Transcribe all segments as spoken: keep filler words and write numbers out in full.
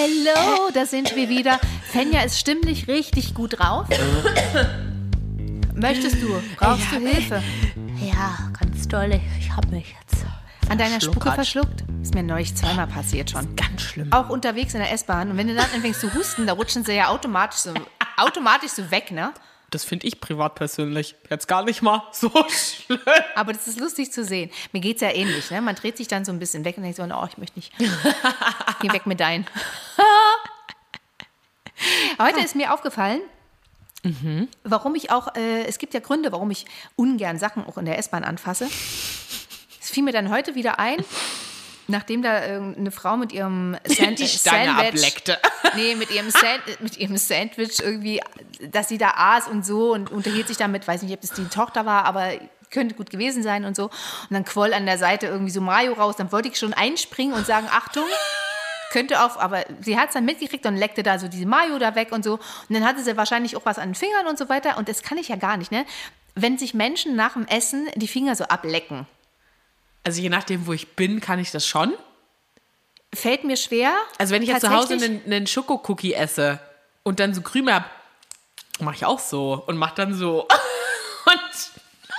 Hello, da sind wir wieder. Fenja ist stimmlich richtig gut drauf. Möchtest du? Brauchst ja, du Hilfe? Ja, ganz toll. Ich habe mich jetzt An deiner Spucke verschluckt? Ist mir neulich zweimal passiert schon. ganz schlimm. Auch unterwegs in der S-Bahn. Und wenn du dann anfängst zu husten, da rutschen sie ja automatisch so, automatisch so weg, ne? Das finde ich privat persönlich jetzt gar nicht mal so schlimm. Aber das ist lustig zu sehen. Mir geht's ja ähnlich, ne? Man dreht sich dann so ein bisschen weg und denkt so, oh, ich möchte nicht. Geh weg mit deinen. Heute ist mir aufgefallen, mhm. warum ich auch, äh, es gibt ja Gründe, warum ich ungern Sachen auch in der S-Bahn anfasse. Es fiel mir dann heute wieder ein, nachdem da eine Frau mit ihrem Sand- Die Stange Sandwich, ableckte. nee, mit ihrem, Sand- mit ihrem Sandwich irgendwie, dass sie da aß und so und unterhielt sich damit, weiß nicht, ob das die Tochter war, aber könnte gut gewesen sein und so. Und dann quoll an der Seite irgendwie so Mayo raus, dann wollte ich schon einspringen und sagen, Achtung, könnte auf, aber sie hat es dann mitgekriegt und leckte da so diese Mayo da weg und so. Und dann hatte sie wahrscheinlich auch was an den Fingern und so weiter und das kann ich ja gar nicht, ne? Wenn sich Menschen nach dem Essen die Finger so ablecken. Also je nachdem, wo ich bin, kann ich das schon. Fällt mir schwer. Also wenn ich jetzt zu Hause einen, einen Schokocookie esse und dann so Krümel habe, mache ich auch so und mache dann so. Und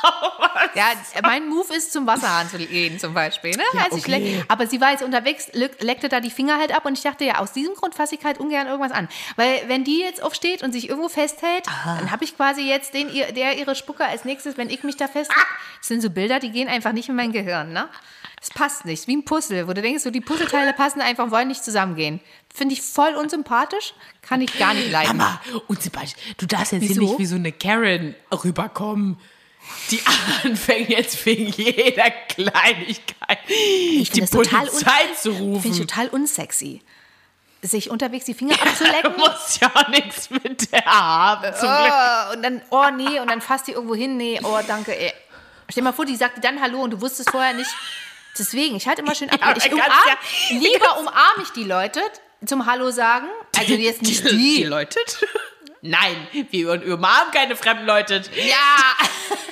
ja, mein Move ist, zum Wasserhahn zu gehen zum Beispiel. Ne? Ja, also ich okay. leck, aber sie war jetzt unterwegs, leckte da die Finger halt ab und ich dachte, ja, aus diesem Grund fasse ich halt ungern irgendwas an. Weil wenn die jetzt aufsteht und sich irgendwo festhält, Aha. dann habe ich quasi jetzt den, der ihre Spucke als nächstes, wenn ich mich da festhalte. Das sind so Bilder, die gehen einfach nicht in mein Gehirn. Ne? Das passt nicht, wie ein Puzzle, wo du denkst, so die Puzzleteile passen einfach, wollen nicht zusammengehen. Finde ich voll unsympathisch, kann ich gar nicht leiden. Mama, unsympathisch, du darfst jetzt Wieso? hier nicht wie so eine Karen rüberkommen, die anfängt jetzt wegen jeder Kleinigkeit ich die total Polizei un- zu rufen. Finde ich total unsexy. Sich unterwegs die Finger abzulecken. Du musst ja nichts mit der haben, zum Glück. Oh, und dann, oh nee, und dann fasst die irgendwo hin, nee, oh danke, ey. Stell dir mal vor, die sagte dann Hallo und du wusstest vorher nicht. Deswegen, ich halte immer schön ab. Ja, ich ganz umarm, ja- lieber umarme ich die Leute zum Hallo sagen, also jetzt nicht Die die. Leute? Nein, wir umarmen keine fremden Leute. Ja,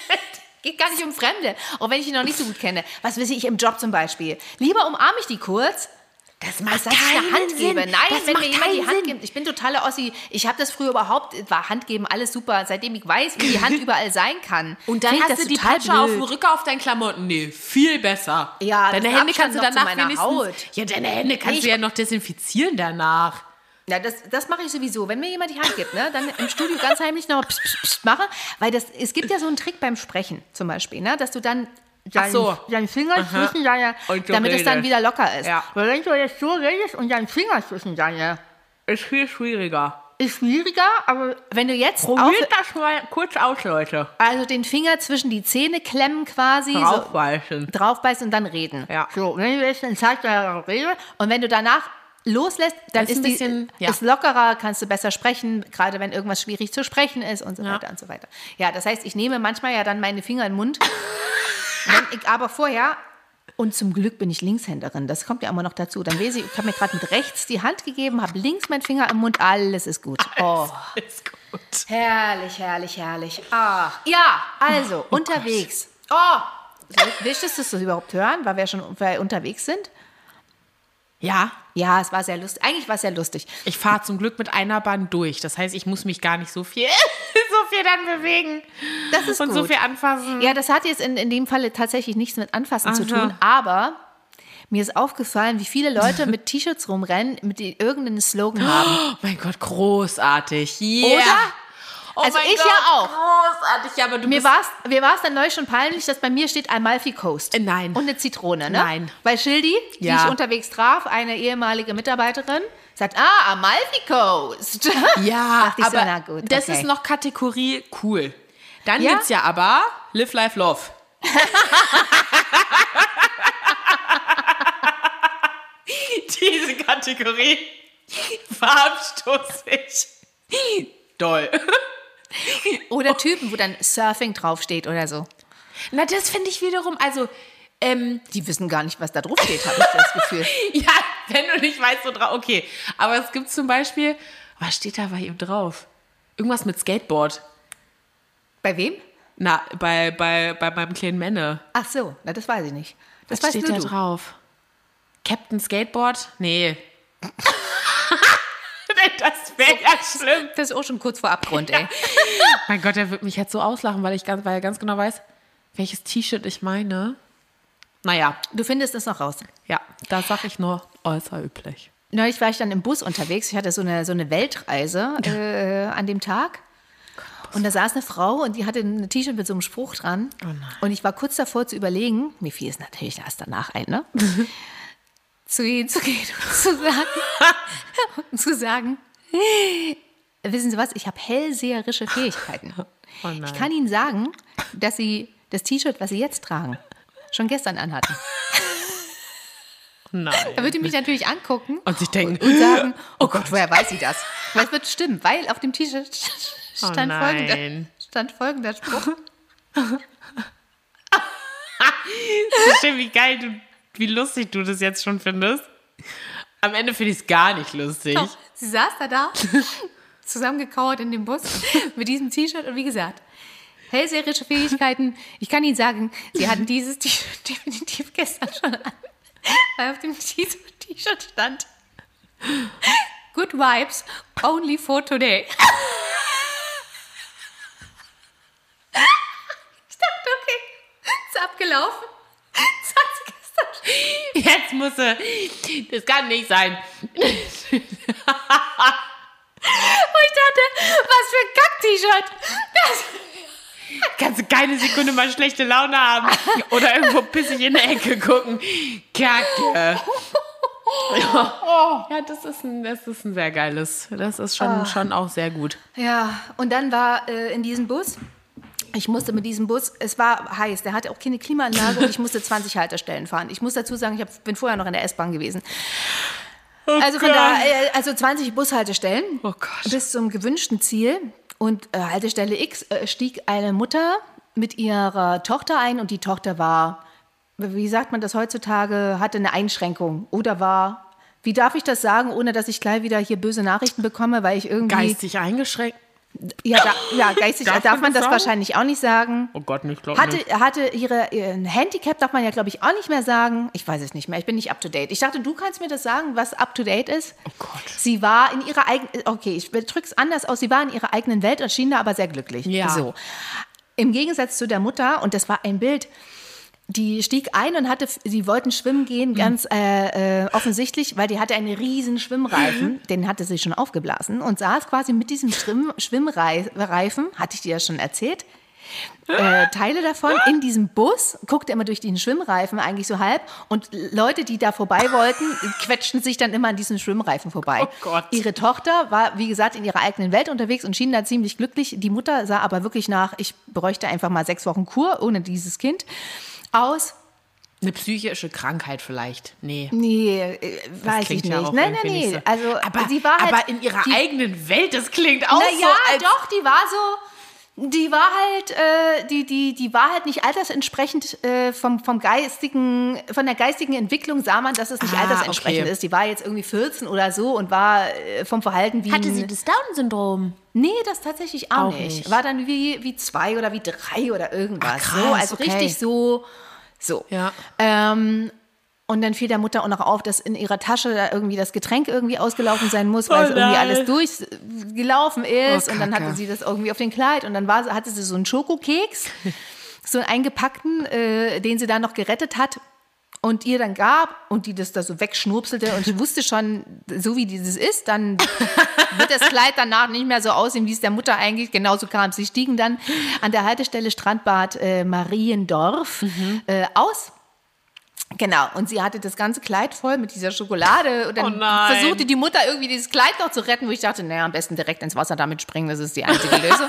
geht gar nicht um Fremde, auch wenn ich die noch nicht so gut kenne. Was weiß ich, im Job zum Beispiel. Lieber umarme ich die kurz, Das macht als dass ich eine Hand Sinn. gebe. Nein, das wenn macht mir jemand die keinen Hand Sinn. gibt. Ich bin totale Ossi. Ich habe das früher überhaupt, war Handgeben alles super. Seitdem ich weiß, wie die Hand überall sein kann. Und dann find ich hast das du die total Patsche auf blöd. dem Rücken auf deinen Klamotten. Nee, viel besser. Ja, deine das Hände Abstand kannst du noch zu danach meiner wenigstens... Haut. Ja, deine Hände kannst Nee, du ja noch desinfizieren danach. Ja, das, das mache ich sowieso. Wenn mir jemand die Hand gibt, ne, dann im Studio ganz heimlich noch pst, pst, pst mache. Weil das, es gibt ja so einen Trick beim Sprechen zum Beispiel, ne, dass du dann deinen, so. deinen Finger Aha. zwischen deine, Und so damit es dann redest. wieder locker ist. Ja. Weil wenn du jetzt so redest und deinen Finger zwischen deine, Ist viel schwieriger. ist schwieriger, aber wenn du jetzt auf, Probiert das mal kurz aus, Leute. also den Finger zwischen die Zähne klemmen quasi, Draufbeißen. so, draufbeißen und dann reden. Ja. So, wenn du jetzt dann Zeit der Rede und wenn du danach loslässt, dann Ist ist, ein die, bisschen, ja. ist lockerer, kannst du besser sprechen, gerade wenn irgendwas schwierig zu sprechen ist und so Ja. weiter und so weiter. Ja, das heißt, ich nehme manchmal ja dann meine Finger in den Mund, wenn ich aber vorher, und zum Glück bin ich Linkshänderin, das kommt ja immer noch dazu, dann weiß ich, ich habe mir gerade mit rechts die Hand gegeben, habe links meinen Finger im Mund, alles ist gut. Oh, Ist gut. herrlich, herrlich, herrlich. Ach, ja, also, Oh unterwegs. Oh, willst du das überhaupt hören, weil wir schon weil wir unterwegs sind? Ja, Ja, es war sehr lustig. Eigentlich war es sehr lustig. ich fahre zum Glück mit einer Bahn durch. Das heißt, ich muss mich gar nicht so viel, so viel dann bewegen. Das ist Und gut. so viel anfassen. Ja, das hat jetzt in, in dem Falle tatsächlich nichts mit Anfassen zu Aha. tun, aber mir ist aufgefallen, wie viele Leute mit T-Shirts rumrennen, mit die irgendeinen Slogan haben. Oh mein Gott, großartig. Yeah. Oder? Oh Also mein ich Gott, ja auch. Großartig, ja, aber du Mir bist... war es mir war's dann neulich schon peinlich, dass bei mir steht Amalfi Coast. Äh, nein. Und eine Zitrone, ne? Nein. Bei Schildi, die Ja. ich unterwegs traf, eine ehemalige Mitarbeiterin, sagt, ah, Amalfi Coast. Ja, Dachte ich so, aber na gut, das okay. ist noch Kategorie cool. Dann Ja? gibt's ja aber Live, Life, Love. Diese Kategorie verabstoßig. Doll. Oder Typen, wo dann Surfing draufsteht oder so. Na, das finde ich wiederum, also, ähm, Die wissen gar nicht, was da drauf steht, habe ich das Gefühl. ja, wenn du nicht weißt, so drauf, okay. Aber es gibt zum Beispiel, was steht da bei ihm drauf? Irgendwas mit Skateboard. Bei wem? Na, bei, bei, bei meinem kleinen Männer. Ach so, na, das weiß ich nicht. Das Was weißt steht nur da du. drauf? Captain Skateboard? Nee. wäre ja schlimm. Das ist auch schon kurz vor Abgrund, ey. Mein Gott, der wird mich jetzt so auslachen, weil, ich ganz, weil er ganz genau weiß, welches T-Shirt ich meine. Naja. Du findest es noch raus. Ja, da sag ich nur äußerüblich. Neulich war ich dann im Bus unterwegs. Ich hatte so eine, so eine Weltreise äh, an dem Tag. Und da saß eine Frau und die hatte ein T-Shirt mit so einem Spruch dran. Oh nein. Und ich war kurz davor zu überlegen, mir fiel es natürlich erst danach ein, ne? zu ihnen zu gehen und zu sagen, und zu sagen, wissen Sie was, ich habe hellseherische Fähigkeiten. Oh nein. Ich kann Ihnen sagen, dass Sie das T-Shirt, was Sie jetzt tragen, schon gestern anhatten. Nein. Da würde ich mich natürlich angucken und sich denken, und sagen, oh Gott, woher weiß sie das? Weil es wird stimmen, weil auf dem T-Shirt stand, oh folgender, stand folgender Spruch. Das ist schön, wie geil du, wie lustig du das jetzt schon findest. Am Ende finde ich es gar nicht lustig. Doch, sie saß da da, zusammengekauert in dem Bus mit diesem T-Shirt und wie gesagt, hellseherische Fähigkeiten. Ich kann Ihnen sagen, sie hatten dieses T-Shirt definitiv gestern schon an. Weil auf dem T-Shirt stand Good Vibes, only for today. Ich dachte, okay, ist abgelaufen. Das hat sie gestern schon. Jetzt muss sie, das kann nicht sein. Und ich dachte, was für ein Kack-T-Shirt. Das Kannst du keine Sekunde mal schlechte Laune haben oder irgendwo pissig in der Ecke gucken. Kacke. Ja, ja das, ist ein, das ist ein sehr geiles. Das ist schon, oh. schon auch sehr gut. Ja, und dann war äh, in diesem Bus, ich musste mit diesem Bus, es war heiß, der hatte auch keine Klimaanlage und ich musste zwanzig Haltestellen fahren. Ich muss dazu sagen, ich hab, bin vorher noch in der S-Bahn gewesen. Oh also von da, äh, also zwanzig Bushaltestellen oh Gott. bis zum gewünschten Ziel. Und äh, Haltestelle X äh, stieg eine Mutter mit ihrer Tochter ein und die Tochter war, wie sagt man das heutzutage, hatte eine Einschränkung oder war, wie darf ich das sagen, ohne dass ich gleich wieder hier böse Nachrichten bekomme, weil ich irgendwie... Geistig eingeschränkt? Ja, da, ja geistig darf, darf man das, das wahrscheinlich auch nicht sagen. Oh Gott, nicht, glaub hatte, nicht. Hatte ihre, ein Handicap, darf man ja, glaube ich, auch nicht mehr sagen. Ich weiß es nicht mehr, ich bin nicht up to date. Ich dachte, du kannst mir das sagen, was up to date ist. Oh Gott. Sie war in ihrer eigenen, okay, ich drücke es anders aus, sie war in ihrer eigenen Welt und schien da aber sehr glücklich. Ja. So. Im Gegensatz zu der Mutter, und das war ein Bild, die stieg ein und hatte, sie wollten schwimmen gehen, ganz äh, äh, offensichtlich, weil die hatte einen riesen Schwimmreifen, den hatte sie schon aufgeblasen und saß quasi mit diesem Schwimm, Schwimmreifen, hatte ich dir ja schon erzählt, äh, Teile davon in diesem Bus, guckte immer durch den Schwimmreifen eigentlich so halb und Leute, die da vorbei wollten, quetschten sich dann immer an diesem Schwimmreifen vorbei. Oh Gott. Ihre Tochter war, wie gesagt, in ihrer eigenen Welt unterwegs und schien da ziemlich glücklich. Die Mutter sah aber wirklich nach, ich bräuchte einfach mal sechs Wochen Kur ohne dieses Kind. Aus. Eine psychische Krankheit vielleicht. Nee. Nee, äh, weiß ich nicht. Ja auch nein, nein, nee. nee. Also, aber, sie war halt, aber in ihrer die, eigenen Welt, das klingt auch na so. Ja, als doch, die war so, die war halt, äh, die, die, die war halt nicht altersentsprechend äh, vom, vom geistigen, von der geistigen Entwicklung sah man, dass es nicht ah, altersentsprechend okay. ist. Die war jetzt irgendwie vierzehn oder so und war äh, vom Verhalten wie Hatte ein, sie das Down-Syndrom? Nee, das tatsächlich auch, auch nicht. nicht. War dann wie, wie zwei oder wie drei oder irgendwas. Ach, krass, so, also okay. richtig so, so. Ja. Ähm, und dann fiel der Mutter auch noch auf, dass in ihrer Tasche da irgendwie das Getränk irgendwie ausgelaufen sein muss, weil Oh es irgendwie nein. alles durchgelaufen ist. Oh, und dann Kacke. hatte sie das irgendwie auf den Kleid. Und dann war, hatte sie so einen Schokokeks, so einen eingepackten, äh, den sie dann noch gerettet hat. Und ihr dann gab und die das da so wegschnurpselte und ich wusste schon, so wie dieses ist, dann wird das Kleid danach nicht mehr so aussehen, wie es der Mutter eigentlich genauso kam. Sie stiegen dann an der Haltestelle Strandbad äh, Mariendorf mhm. äh, aus. Genau, und sie hatte das ganze Kleid voll mit dieser Schokolade und dann oh versuchte die Mutter irgendwie dieses Kleid noch zu retten, wo ich dachte, naja, am besten direkt ins Wasser damit springen, das ist die einzige Lösung.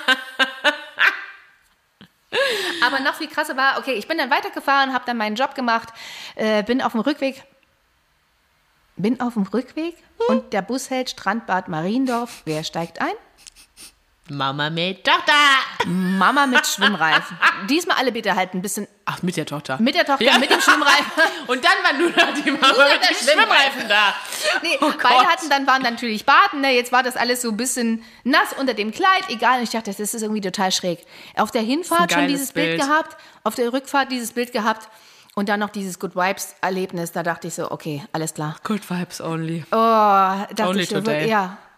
Aber noch viel krasser war, okay, ich bin dann weitergefahren, habe dann meinen Job gemacht, äh, bin auf dem Rückweg, bin auf dem Rückweg hm. und der Bus hält Strandbad Mariendorf. Wer steigt ein? Mama mit Tochter. Mama mit Schwimmreifen. Diesmal alle bitte halt ein bisschen... Ach, mit der Tochter. Mit der Tochter, ja. mit dem Schwimmreifen. Und dann war nur noch die Mama Nur mit dem Schwimmreifen da. Nee, oh beide hatten dann, waren natürlich baden. Ne? Jetzt war das alles so ein bisschen nass unter dem Kleid. Egal, und ich dachte, das ist irgendwie total schräg. Auf der Hinfahrt schon dieses Bild. Bild gehabt, auf der Rückfahrt dieses Bild gehabt. Und dann noch dieses Good Vibes-Erlebnis. Da dachte ich so, okay, alles klar. Good Vibes only. Oh, dachte only ich so, today. ja.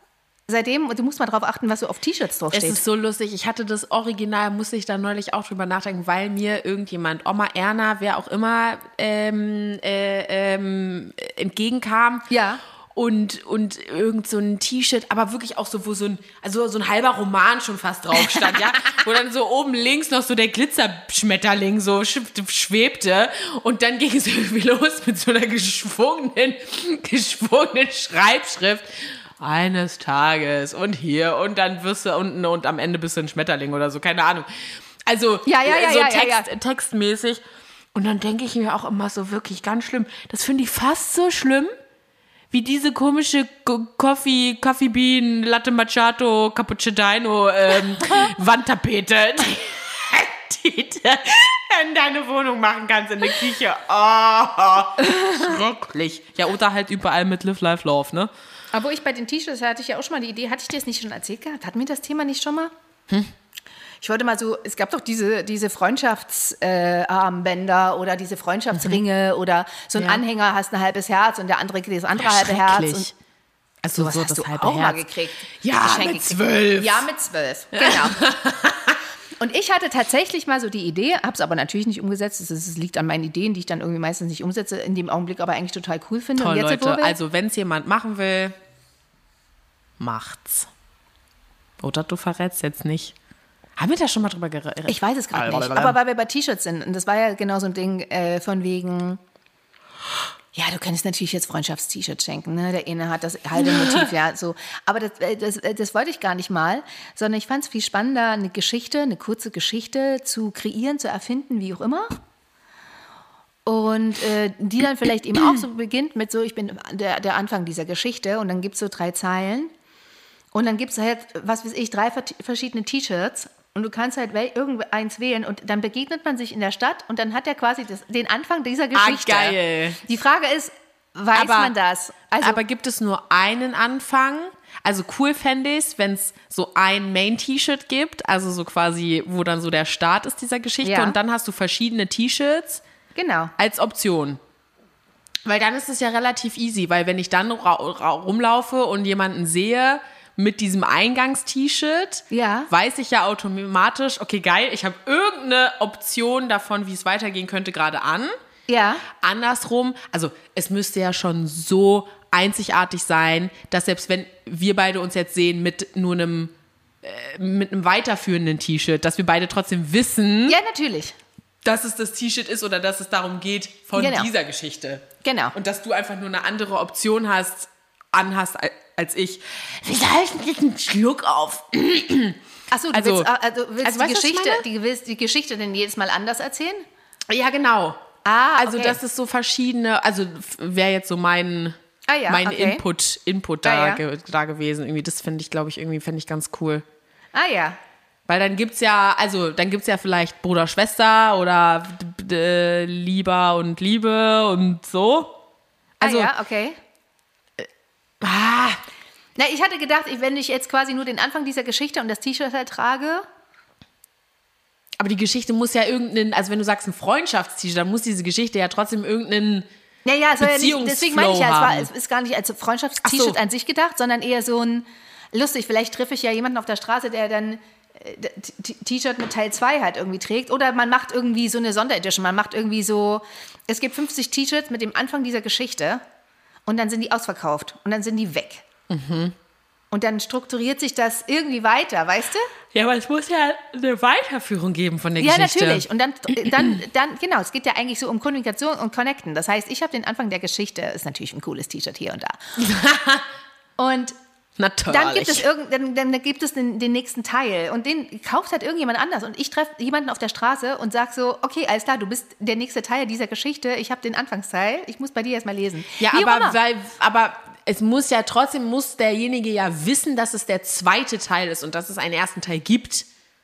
seitdem, du musst mal drauf achten, was so auf T-Shirts draufsteht. Es ist so lustig. Ich hatte das Original, musste ich da neulich auch drüber nachdenken, weil mir irgendjemand, Oma Erna, wer auch immer, ähm, äh, ähm, entgegenkam. Ja. Und, und irgend so ein T-Shirt, aber wirklich auch so, wo so ein, also so ein halber Roman schon fast drauf stand, ja, wo dann so oben links noch so der Glitzerschmetterling so schwebte und dann ging es irgendwie los mit so einer geschwungenen, geschwungenen Schreibschrift. Eines Tages und hier und dann wirst du unten und am Ende bist du ein Schmetterling oder so, keine Ahnung. Also ja, ja, ja, so ja, Text, ja, ja. textmäßig. Und dann denke ich mir auch immer so wirklich ganz schlimm. Das finde ich fast so schlimm, wie diese komische Coffee, Coffee Bean, Latte Macchiato, Cappuccino, ähm, Wandtapete, die, die du in deine Wohnung machen kannst, in der Küche. Oh, schrecklich. Ja, oder halt überall mit Live, Life, Love, ne? Aber wo ich bei den T-Shirts hatte ich ja auch schon mal die Idee, hatte ich dir das nicht schon erzählt gehabt? Hatten wir das Thema nicht schon mal? Hm? Ich wollte mal so, es gab doch diese, diese Freundschaftsarmbänder äh, oder diese Freundschaftsringe mhm. oder so ein ja. Anhänger, hast ein halbes Herz und der andere kriegt das andere ja, halbe Herz. Und also sowas so hast das du halbe auch Herz. mal gekriegt. Ja, Geschenk mit gekriegt. zwölf. Ja, mit zwölf, genau. Und ich hatte tatsächlich mal so die Idee, habe es aber natürlich nicht umgesetzt. Es, es liegt an meinen Ideen, die ich dann irgendwie meistens nicht umsetze, in dem Augenblick aber eigentlich total cool finde. Toll, und jetzt, Leute, wir, also wenn es jemand machen will, macht's. Oder du verrätst jetzt nicht. Haben wir da schon mal drüber geredet? Ich weiß es gerade nicht, aber weil wir bei T-Shirts sind, und das war ja genau so ein Ding äh, von wegen, ja, du könntest natürlich jetzt Freundschafts-T-Shirts schenken, ne? Der eine hat das halbe Motiv, ja, so. Aber das, das, das wollte ich gar nicht mal, sondern ich fand es viel spannender, eine Geschichte, eine kurze Geschichte zu kreieren, zu erfinden, wie auch immer. Und äh, die dann vielleicht eben auch so beginnt mit so, ich bin der, der Anfang dieser Geschichte und dann gibt es so drei Zeilen und dann gibt es halt, was weiß ich, drei verschiedene T-Shirts. Und du kannst halt irgendeins wählen und dann begegnet man sich in der Stadt und dann hat er quasi das, den Anfang dieser Geschichte. Ah, geil. Die Frage ist, weiß aber, man das? Also, aber gibt es nur einen Anfang? Also cool fände ich es, wenn es so ein Main-T-Shirt gibt, also so quasi, wo dann so der Start ist dieser Geschichte ja. und dann hast du verschiedene T-Shirts genau. als Option. Weil dann ist es ja relativ easy, weil wenn ich dann ra- ra- rumlaufe und jemanden sehe, mit diesem Eingangs-T-Shirt ja. weiß ich ja automatisch, okay, geil, ich habe irgendeine Option davon, wie es weitergehen könnte, gerade an. Ja. Andersrum, also es müsste ja schon so einzigartig sein, dass selbst wenn wir beide uns jetzt sehen mit nur einem, äh, mit einem weiterführenden T-Shirt, dass wir beide trotzdem wissen, ja, natürlich. dass es das T-Shirt ist oder dass es darum geht von genau. dieser Geschichte. Genau. Und dass du einfach nur eine andere Option hast, anhast als ich. Wieso habe ich denn jetzt einen Schluck auf? Achso, du also, willst, also willst also die, weißt, Geschichte, die, willst die Geschichte denn jedes Mal anders erzählen? Ja, genau. Ah, also okay. das ist so verschiedene, also wäre jetzt so mein, ah, ja, mein okay. Input, Input da, ah, ja. ge, da gewesen. Irgendwie, das finde ich, glaube ich, irgendwie fände ich ganz cool. Ah ja. Weil dann gibt's ja, also dann gibt's ja vielleicht Bruder, Schwester oder äh, Lieber und Liebe und so. Also, ah ja, okay. Ah, Na, ich hatte gedacht, wenn ich jetzt quasi nur den Anfang dieser Geschichte und das T-Shirt halt trage. aber die Geschichte muss ja irgendeinen, also wenn du sagst ein Freundschafts-T-Shirt, dann muss diese Geschichte ja trotzdem irgendeinen Ja, ja, es soll ja nicht, deswegen meine ich ja, es, war, haben. es ist gar nicht als Freundschafts-T-Shirt so. an sich gedacht, sondern eher so ein, lustig, vielleicht treffe ich ja jemanden auf der Straße, der dann äh, T- T-Shirt mit Teil zwei halt irgendwie trägt. Oder man macht irgendwie so eine Sonderedition, man macht irgendwie so, es gibt fünfzig T-Shirts mit dem Anfang dieser Geschichte und dann sind die ausverkauft und dann sind die weg. Mhm. Und dann strukturiert sich das irgendwie weiter, weißt du? Ja, aber es muss ja eine Weiterführung geben von der Ja, Geschichte. natürlich. Und dann, dann, dann, genau, es geht ja eigentlich so um Kommunikation und Connecten. Das heißt, ich habe den Anfang der Geschichte, ist natürlich ein cooles T-Shirt hier und da. Und natürlich. dann gibt es, irgend, dann, dann gibt es den, den nächsten Teil und den kauft halt irgendjemand anders. Und ich treffe jemanden auf der Straße und sage so, okay, alles klar, du bist der nächste Teil dieser Geschichte, ich habe den Anfangsteil, ich muss bei dir erstmal lesen. Ja, Wie auch aber, immer. weil, aber es muss ja trotzdem, muss derjenige ja wissen, dass es der zweite Teil ist und dass es einen ersten Teil gibt.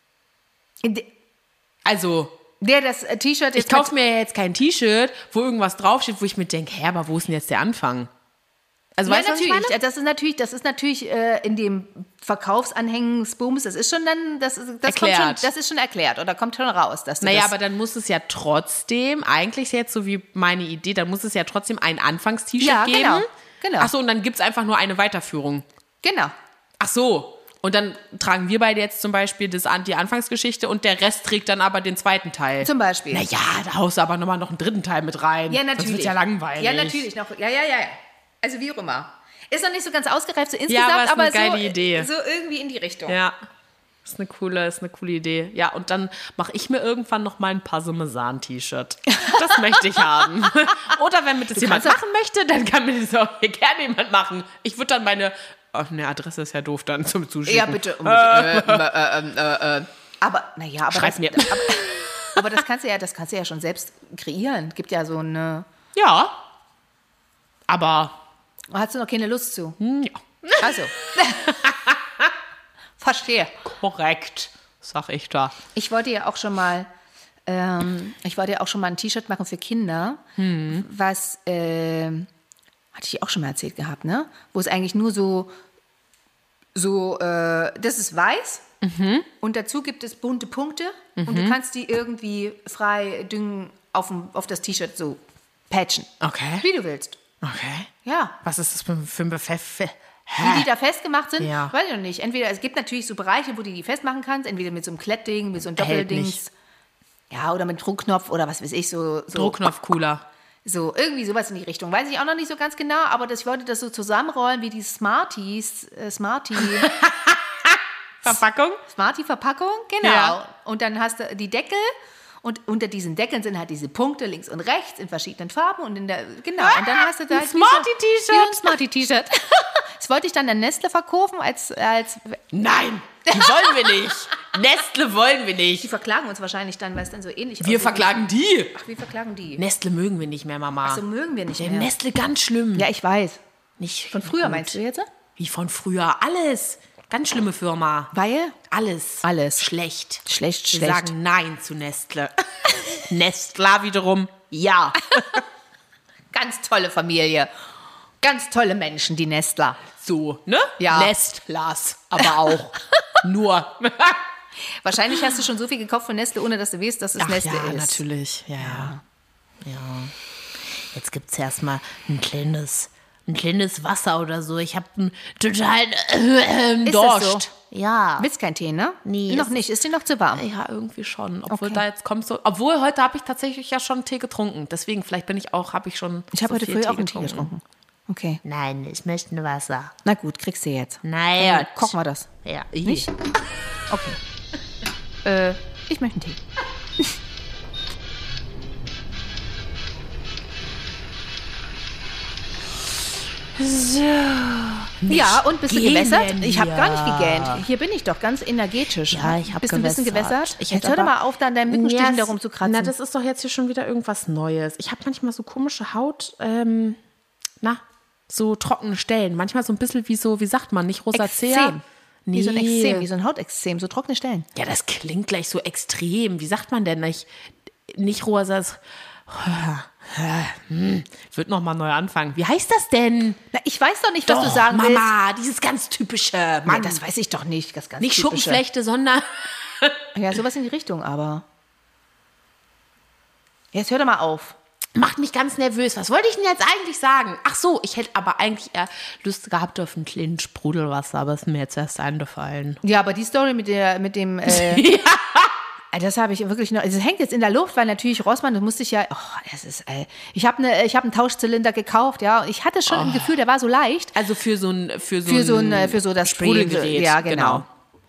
Also, Der das äh, T-Shirt ich jetzt kaufe mir ja jetzt kein T-Shirt, wo irgendwas draufsteht, wo ich mir denke, hä, aber wo ist denn jetzt der Anfang? Also, Ja, weißt du, was ich natürlich. meine? Das ist natürlich, das ist natürlich äh, in dem Verkaufsanhängsbums, das ist schon dann, das, das, kommt Erklärt. schon, das ist schon erklärt oder kommt schon raus. Dass du Naja, das, aber dann muss es ja trotzdem, eigentlich jetzt so wie meine Idee, dann muss es ja trotzdem ein Anfangs-T-Shirt Ja, geben. genau, genau. Achso, und dann gibt es einfach nur eine Weiterführung. Genau. Ach so. Und dann tragen wir beide jetzt zum Beispiel das, die Anfangsgeschichte und der Rest trägt dann aber den zweiten Teil. Zum Beispiel. Naja, da haust du aber nochmal noch einen dritten Teil mit rein. Ja, natürlich. Das wird ja langweilig. Ja, natürlich. Noch, ja, ja, ja, ja. Also wie auch immer. Ist noch nicht so ganz ausgereift so insgesamt, Ja, aber ist eine aber geile so, Idee. so irgendwie in die Richtung. Ja, ist eine coole, ist eine coole Idee. Ja, und dann mache ich mir irgendwann noch mal ein Parmesan-T-Shirt. Das möchte ich haben. Oder wenn mir das jemand machen möchte, dann kann mir das auch gerne jemand machen. Ich würde dann meine, ach ne, Adresse ist ja doof dann zum Zuschicken. Ja, bitte. Äh, äh, äh, äh, äh. Aber, naja, aber Schreib das, mir. Aber, aber das kannst du ja, das kannst du ja schon selbst kreieren. Gibt ja so eine. Ja, aber Hast du noch keine Lust zu? ja, Also. Verstehe. korrekt, sag ich da. Ich wollte ja auch schon mal, ähm, ich wollte ja auch schon mal ein T-Shirt machen für Kinder, hm. was, äh, hatte ich auch schon mal erzählt gehabt, ne? Wo es eigentlich nur so, so, äh, das ist weiß mhm. und dazu gibt es bunte Punkte mhm. und du kannst die irgendwie frei düngen auf, dem, auf das T-Shirt so patchen. Okay. Wie du willst. Okay. Ja. Was ist das für, für ein Befehl? Wie die da festgemacht sind, Ja. weiß ich noch nicht. Entweder, es gibt natürlich so Bereiche, wo du die festmachen kannst, entweder mit so einem Klettding, mit so einem Hält Doppeldings. nicht. Ja, oder mit Druckknopf oder was weiß ich, so. so Druckknopf cooler. So, irgendwie sowas in die Richtung. Weiß ich auch noch nicht so ganz genau, aber das, ich wollte das so zusammenrollen wie die Smarties, äh, Smartie. Verpackung? Smartie-Verpackung, genau. Ja. Und dann hast du die Deckel und unter diesen Deckeln sind halt diese Punkte links und rechts in verschiedenen Farben und in der, genau. Und dann hast du da Ein halt Smartie-T-Shirt. Ja, ein Smartie-T-Shirt. Das wollte ich dann der Nestle verkaufen als, als Nein, die wollen wir nicht. Nestle wollen wir die nicht. verklagen uns wahrscheinlich dann, weil es dann so ähnlich Wir aussieht. verklagen die. Ach, wir verklagen die. Nestle mögen wir nicht mehr, Mama. So mögen wir nicht Der mehr. Nestle ganz schlimm. Ja, ich weiß. Nicht Von früher gut. meinst du jetzt? Wie von früher. Alles. Ganz schlimme Firma. Weil? Alles. Alles. Schlecht. Schlecht, Wir schlecht. sagen Nein zu Nestle. Nestler wiederum, ja. Ganz tolle Familie. Ganz tolle Menschen, die Nestler. So, ne? Ja. Nestlers, aber auch. Nur. Wahrscheinlich hast du schon so viel gekauft von Nestle, ohne dass du weißt, dass es Ach Nestle ja, ist. natürlich. Ja, ja. ja. Jetzt gibt es erstmal ein kleines, ein kleines Wasser oder so. Ich habe einen totalen äh, Ist Durst. das so? Ja. Willst kein Tee, ne? Nee, Noch es nicht. Ist dir noch zu warm? Ja, irgendwie schon. Obwohl Okay. da jetzt kommst du. Obwohl heute habe ich tatsächlich ja schon Tee getrunken. Deswegen, vielleicht bin ich auch, habe ich schon. Ich habe so heute viel früh auch einen Tee getrunken. Okay. Nein, ich möchte ein Wasser. Na gut, kriegst du jetzt. Nein. Ja, kochen wir das. Ja. Nicht? Okay. äh, ich möchte einen Tee. So. Ja, und bist du gähnen gewässert? Ich habe wir. gar nicht gegähnt. Hier bin ich doch ganz energetisch. Ja, ich habe Bist du ein bisschen gewässert? Ich Jetzt hätte hör doch aber- mal auf, da an deinen Mückenstichen Ja, da es- rumzukratzen. Na, das ist doch jetzt hier schon wieder irgendwas Neues. Ich habe manchmal so komische Haut, ähm, na, so trockene Stellen. Manchmal so ein bisschen wie so, wie sagt man, nicht Rosacea. Exzem. Wie so ein Exzem, wie so ein Hautexzem, so trockene Stellen. Ja, das klingt gleich so extrem. Wie sagt man denn nicht? Nicht Rosas. Hm, ich würde nochmal neu anfangen. Wie heißt das denn? Na, ich weiß doch nicht, was Doch, du sagen willst. Mama, dieses ganz typische. Nee, Mann, das weiß ich doch nicht. Das ganz nicht typische. Schuppenflechte, sondern Ja, sowas in die Richtung, aber. Jetzt hör doch mal auf. macht mich ganz nervös. Was wollte ich denn jetzt eigentlich sagen? Ach so, ich hätte aber eigentlich eher Lust gehabt auf einen kleinen Sprudelwasser, aber ist mir jetzt erst eingefallen. Ja, aber die Story mit, der, mit dem. Äh, Das habe ich wirklich noch. Es hängt jetzt in der Luft, weil natürlich Rossmann, das musste ich ja. Oh, das ist. Äh, ich habe ne, ich hab einen Tauschzylinder gekauft, ja. Und ich hatte schon ein Gefühl, der war so leicht. Also für so ein für so, Für so, ein, ein äh, für so das Sprudelgerät. Ja, genau.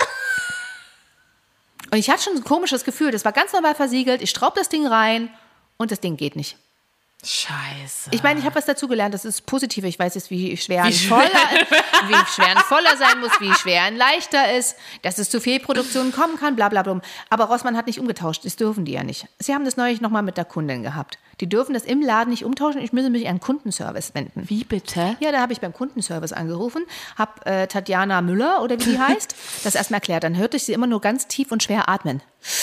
Und ich hatte schon ein komisches Gefühl. Das war ganz normal versiegelt. Ich schraube das Ding rein und das Ding geht nicht. Scheiße. Ich meine, ich habe was dazugelernt, das ist positiv. Ich weiß jetzt, wie schwer ein Wie voller, wie schwer ein voller sein muss, wie schwer ein leichter ist, dass es zu Fehlproduktionen kommen kann, bla bla bla. Aber Rossmann hat nicht umgetauscht, das dürfen die ja nicht. Sie haben das neulich nochmal mit der Kundin gehabt. Die dürfen das im Laden nicht umtauschen, ich müsse mich an den Kundenservice wenden. Wie bitte? Ja, da habe ich beim Kundenservice angerufen, habe äh, Tatjana Müller, oder wie die heißt, das erstmal erklärt. Dann hörte ich sie immer nur ganz tief und schwer atmen.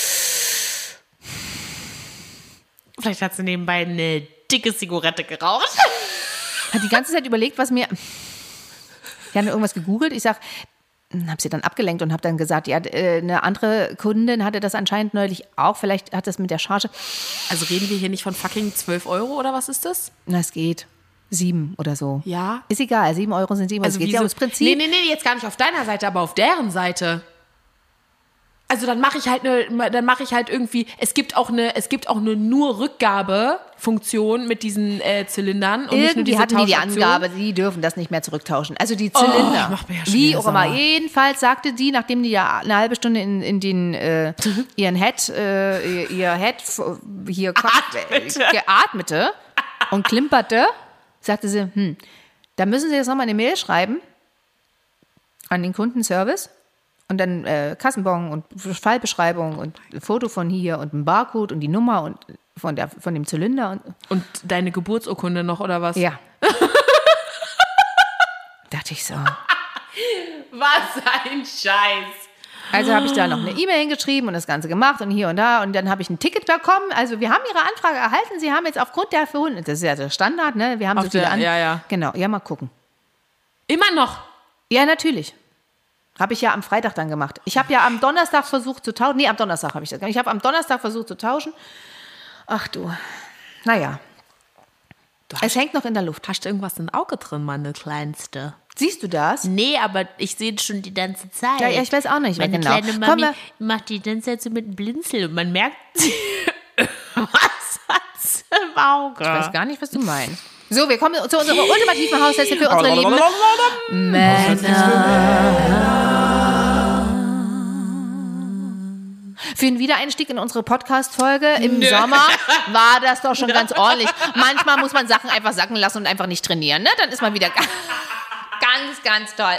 Vielleicht hat sie nebenbei eine dicke Zigarette geraucht. Hat die ganze Zeit überlegt, was mir... Ich habe irgendwas gegoogelt. Ich sag, habe sie dann abgelenkt und habe dann gesagt, ja, äh, eine andere Kundin hatte das anscheinend neulich auch. Vielleicht hat das mit der Charge... Also reden wir hier nicht von fucking zwölf Euro oder was ist das? Na, es geht. sieben oder so. Ja. Ist egal, sieben Euro sind sieben Euro. Also es geht wieso? ja ums Prinzip. Nee, nee, nee, jetzt gar nicht auf deiner Seite, aber auf deren Seite. Also dann mache ich halt eine, dann mache ich halt irgendwie, es gibt auch eine, es gibt auch eine nur Rückgabefunktion mit diesen äh, Zylindern und nicht nur Irgendwie diese hatten die die Tauschaktion. Angabe, sie dürfen das nicht mehr zurücktauschen. Also die Zylinder, Oh, macht mich ja schon wie wieder auch immer. sauer. Jedenfalls sagte die, nachdem die ja eine halbe Stunde in, in den äh, ihren Head, äh, ihr, ihr Head f- hier Kopf, äh, geatmete und klimperte, sagte sie, hm, da müssen Sie jetzt nochmal eine Mail schreiben an den Kundenservice. Und dann äh, Kassenbon und Fallbeschreibung und ein Foto von hier und ein Barcode und die Nummer und von, der, von dem Zylinder. Und, Und deine Geburtsurkunde noch, oder was? ja. Dachte ich so. Was ein Scheiß. Also habe ich da noch eine E-Mail hingeschrieben und das Ganze gemacht und hier und da. Und dann habe ich ein Ticket bekommen. Also wir haben Ihre Anfrage erhalten. Sie haben jetzt aufgrund der Verhund, das ist ja der Standard, ne? Wir haben Auf so viele der- an. ja, ja. Genau, ja, mal gucken. Immer noch. Ja, natürlich. Habe ich ja am Freitag dann gemacht. Ich habe ja am Donnerstag versucht zu tauschen. Nee, am Donnerstag habe ich das gemacht. Ich habe am Donnerstag versucht zu tauschen. Ach du. Naja. Es hängt noch in der Luft. Hast du irgendwas im Auge drin, meine Kleinste? Siehst du das? Nee, aber ich sehe es schon die ganze Zeit. Ja, ja, ich weiß auch nicht mehr Meine genau. kleine Kommen Mami wir- macht die ganze Zeit so mit einem Blinzel und man merkt, was hat's im Auge? Ich weiß gar nicht, was du meinst. So, wir kommen zu unserer ultimativen Haushälfte für unsere lieben Männer. Für einen Wiedereinstieg in unsere Podcast-Folge im Sommer war das doch schon ganz ordentlich. Manchmal muss man Sachen einfach sacken lassen und einfach nicht trainieren. Ne? Dann ist man wieder ganz, ganz, ganz toll.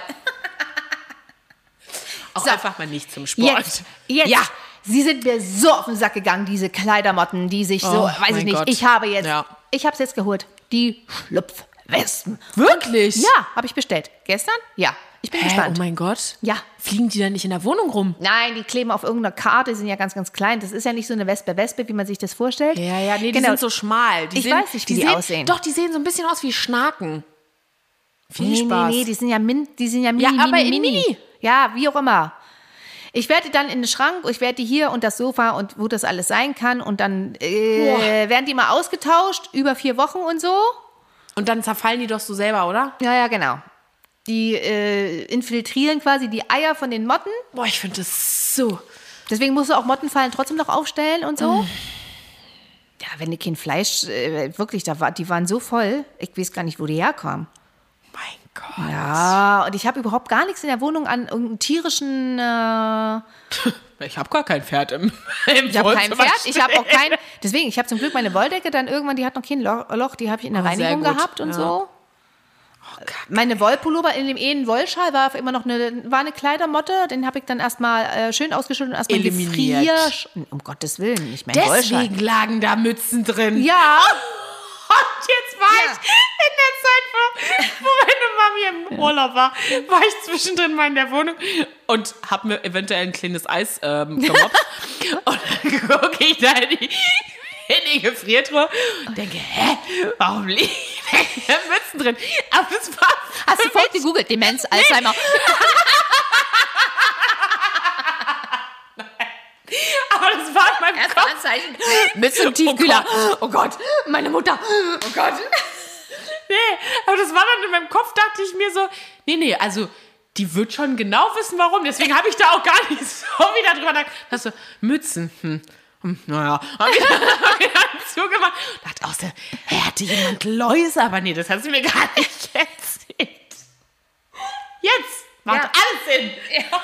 Auch So. einfach mal nicht zum Sport. Jetzt, jetzt. Ja. Sie sind mir so auf den Sack gegangen, diese Kleidermotten, die sich so, Oh, weiß ich mein nicht, Gott. ich habe jetzt, Ja. ich habe es jetzt geholt, die Schlupfwespen. Wirklich? Ja, habe ich bestellt. Gestern? Ja. Ich bin Hä, gespannt. oh mein Gott. Ja. Fliegen die dann nicht in der Wohnung rum? Nein, die kleben auf irgendeiner Karte, die sind ja ganz, ganz klein. Das ist ja nicht so eine Wespe-Wespe, wie man sich das vorstellt. Ja, ja, nee, die Genau. sind so schmal. Die Ich sehen, weiß nicht, wie die sehen, aussehen. Doch, die sehen so ein bisschen aus wie Schnaken. Viel Nee, Spaß. nee, nee, die sind ja, min, die sind ja mini, Ja, aber mini, in mini. mini. Ja, wie auch immer. Ich werde die dann in den Schrank, ich werde die hier und das Sofa und wo das alles sein kann und dann äh, werden die mal ausgetauscht, über vier Wochen und so. Und dann zerfallen die doch so selber, oder? Ja, ja, genau. Die äh, infiltrieren quasi die Eier von den Motten. Boah, ich finde das so. Deswegen musst du auch Mottenfallen trotzdem noch aufstellen und so. Ja, wenn du kein Fleisch, äh, wirklich, da war, die waren so voll, ich weiß gar nicht, wo die herkamen. Mein Gott. Ja, und ich habe überhaupt gar nichts in der Wohnung an irgendeinem tierischen. Äh, Ich habe gar kein Pferd im, im ich habe kein Wohnzimmer Pferd, ich habe auch stehen. kein. Deswegen, ich habe zum Glück meine Wolldecke dann irgendwann, die hat noch kein Loch, Loch die habe ich in der Oh, sehr Reinigung gut, gehabt und ja. so. Meine Wollpullover in dem einen Wollschal war immer noch eine, war eine Kleidermotte, den habe ich dann erstmal äh, schön ausgeschüttet und erstmal Eliminiert. Gefrier. Um Gottes Willen, nicht mein Wollschal. Deswegen lagen da Mützen drin. Ja, Und jetzt war Ja. ich in der Zeit, wo, wo meine Mami im Urlaub war, war ich zwischendrin mal in der Wohnung und habe mir eventuell ein kleines Eis ähm, gemobbt. Und dann gucke ich da in die, in die Gefriertruhe und denke, hä, warum liegen hier Mützen drin? Aber das war hast du voll gegoogelt, Demenz, Alzheimer. aber das war in meinem Erste Kopf. Anzeichen. Mit zum Tiefkühler. Oh Gott, meine Mutter. Oh Gott. Nee, aber das war dann in meinem Kopf, dachte ich mir so, nee, nee, also die wird schon genau wissen, warum. Deswegen habe ich da auch gar nicht so wieder drüber nachgedacht. Das so, Mützen, hm, hm, naja, habe ich, hab ich dann zugemacht. Dachte auch so, hä, hatte jemand Läuse? Aber nee, das hat sie mir gar nicht erzählt. Jetzt macht Ja. alles Sinn.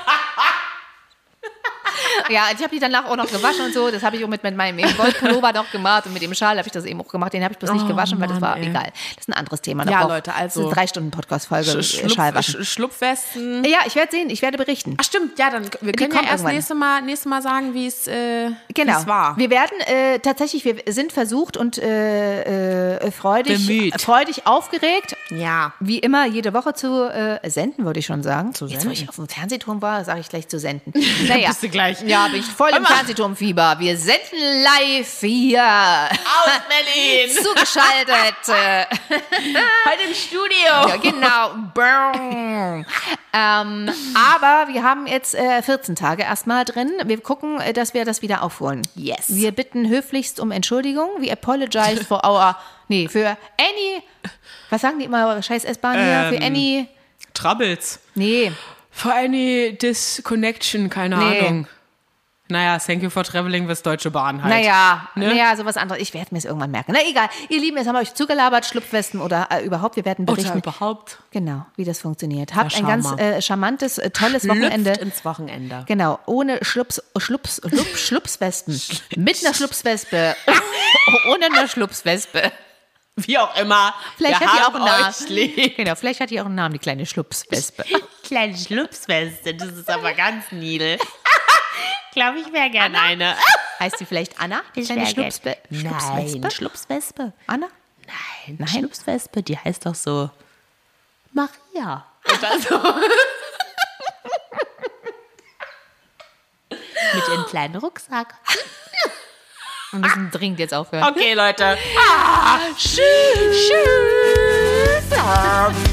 Ja, ich habe die danach auch noch gewaschen und so. Das habe ich auch mit, mit meinem Wollpullover noch gemacht und mit dem Schal habe ich das eben auch gemacht. Den habe ich bloß nicht Oh, gewaschen, weil das Mann, war ey. egal. Das ist ein anderes Thema. Da Ja, braucht- Leute, also- Das ist eine drei Stunden Podcast-Folge, äh, Schlupf, Schalwaschen. Sch- Schlupfwesten. Ja, ich werde sehen, ich werde berichten. Ach stimmt, ja, dann wir können ja kommen erst irgendwann. nächstes Mal, nächstes Mal sagen, wie es äh, wie Genau. es war. Wir werden äh, tatsächlich, wir sind versucht und äh, äh, freudig, Bemüht. freudig aufgeregt, Ja. wie immer jede Woche zu äh, senden, würde ich schon sagen. Jetzt, wo senden. ich auf dem Fernsehturm war, sage ich gleich zu senden. Naja, Bist du gleich. Ja, bin ich voll im Fernsehturmfieber. Wir senden live hier. Aus Berlin. Zugeschaltet. Heute im Studio. Ja, genau. Brrr. ähm, aber wir haben jetzt äh, vierzehn Tage erstmal drin. Wir gucken, äh, dass wir das wieder aufholen. Yes. Wir bitten höflichst um Entschuldigung. We apologize for our, nee, für any, was sagen die immer, scheiß S-Bahn hier? Ähm, Für any, Troubles. nee. For any disconnection, keine Nee. Ahnung. Naja, thank you for traveling with Deutsche Bahn halt. Naja, Ne? naja, sowas anderes. Ich werde mir es irgendwann merken. Na egal, ihr Lieben, jetzt haben wir euch zugelabert, Schlupfwesten oder äh, überhaupt. Wir werden berichten, Oder überhaupt. genau, wie das funktioniert. Habt Ja, ein schau ganz mal. äh, charmantes, äh, tolles Wochenende. Lüpft ins Wochenende. Genau, ohne Schlups, Schlups, Schlups, Schlupswespen. Mit einer Schlupswespe. Ohne eine Schlupswespe. Wie auch immer. Vielleicht wir hat die haben auch einen Namen. euch lieb. Genau, vielleicht hat die auch einen Namen, die kleine Schlupswespe. Kleine Schlupsweste, das ist aber ganz niedel. Glaube ich, wäre gerne eine. Heißt sie vielleicht Anna, die Ich kleine wär gern- Schlupswe Nein, Schlupswespe? Schlupswespe. Anna? Nein, Nein? Schlupswespe, die heißt doch so Maria. Mit ihrem kleinen Rucksack. Wir müssen dringend jetzt aufhören. Okay, Leute. Tschüss. Tschüss.